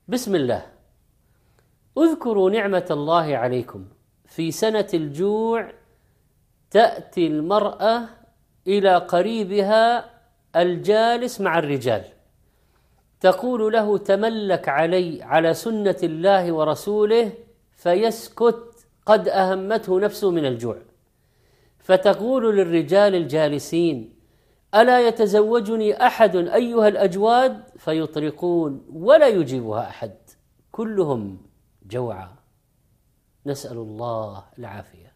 بسم الله. اذكروا نعمة الله عليكم. في سنة الجوع تأتي المرأة إلى قريبها الجالس مع الرجال، تقول له: تملك علي على سنة الله ورسوله، فيسكت، قد أهمته نفسه من الجوع. فتقول للرجال الجالسين: ألا يتزوجني أحد أيها الأجواد؟ فيطرقون ولا يجيبها أحد، كلهم جوعى. نسأل الله العافية.